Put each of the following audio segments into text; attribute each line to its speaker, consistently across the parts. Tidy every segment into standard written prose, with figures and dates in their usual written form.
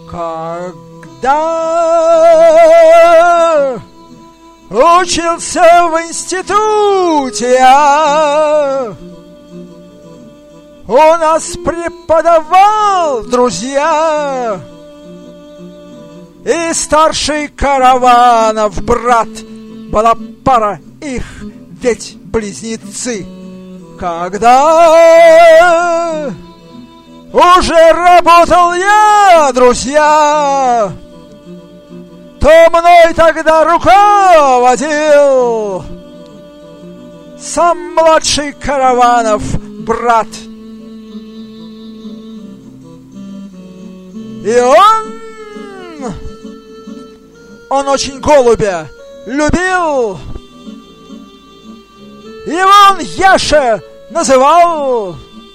Speaker 1: Когда учился в институте я, у нас преподавал, друзья, и старший Караванов брат. Была пара их, ведь близнецы. Когда уже работал я, друзья, то мной тогда руководил сам младший Караванов брат. И он очень голубя любил. Его он Яша называл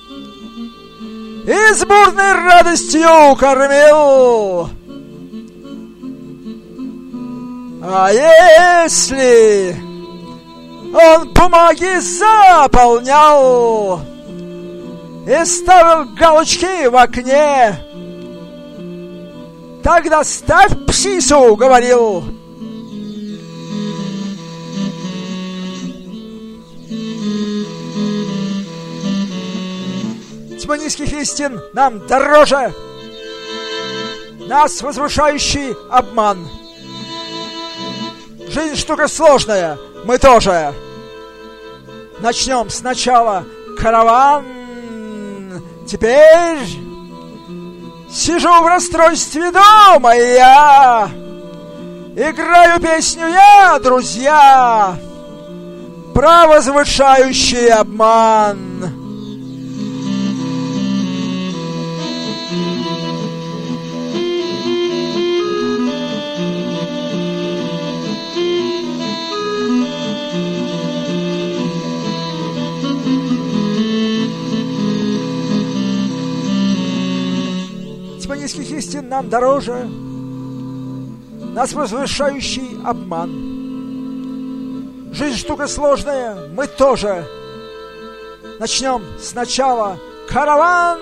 Speaker 1: и с бурной радостью кормил. А если он бумаги заполнял и ставил галочки в окне, тогда ставь псису, говорил. Тьма низких истин нам дороже, нас возвышающий обман. Жизнь штука сложная, мы тоже. Начнем сначала караван. Теперь сижу в расстройстве дома, и я играю песню я, друзья, про возвышающий обман. Тьма низких истин нам дороже, нас возвышающий обман. Жизнь штука сложная, мы тоже. Начнем сначала караван.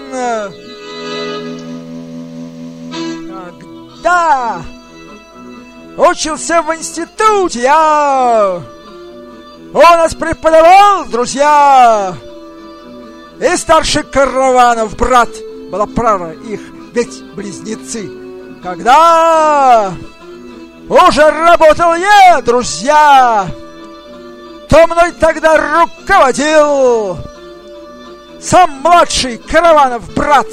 Speaker 1: Когда учился в институте я, он нас преподавал, друзья, и старший Караванов брат. Была пара их, ведь близнецы. Когда уже работал я, друзья, то мной тогда руководил сам младший Караванов брат.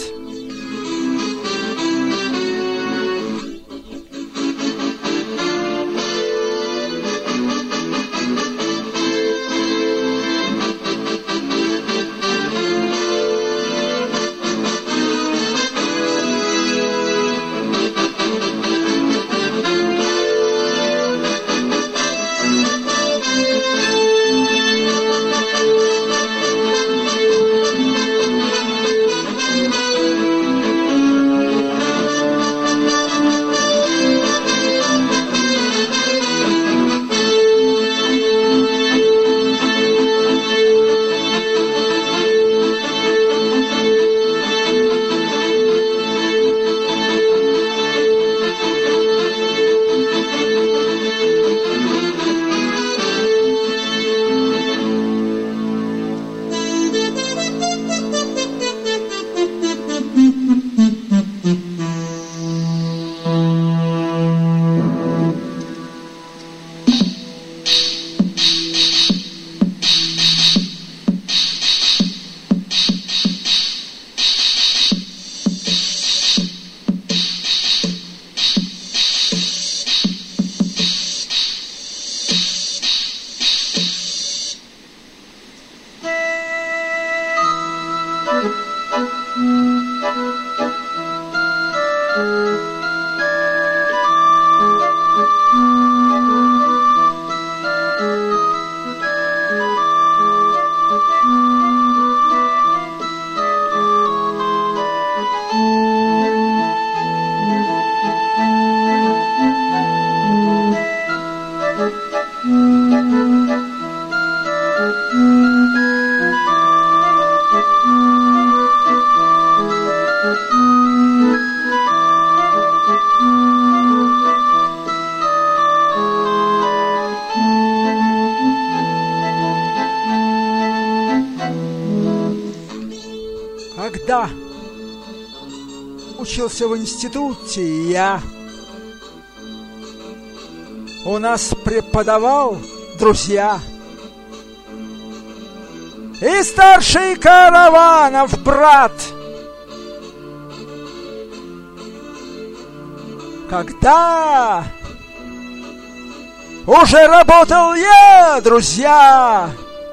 Speaker 1: учился в институте, и я. У нас преподавал друзья. И старший Караванов брат. Когда уже работал я, друзья,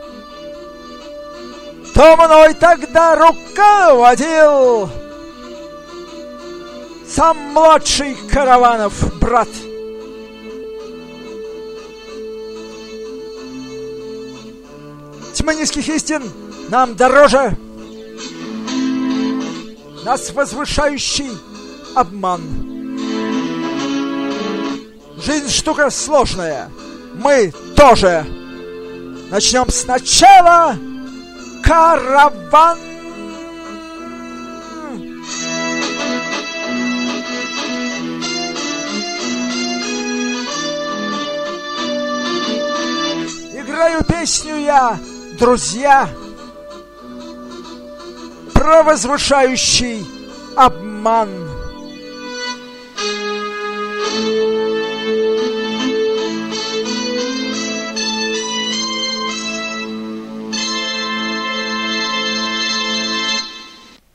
Speaker 1: то мной тогда руководил сам младший Караванов брат. Тьма низких истин нам дороже, нас возвышающий обман. Жизнь штука сложная, мы тоже. Начнем сначала. Караван. Играю песню я, друзья, про возвышающий обман.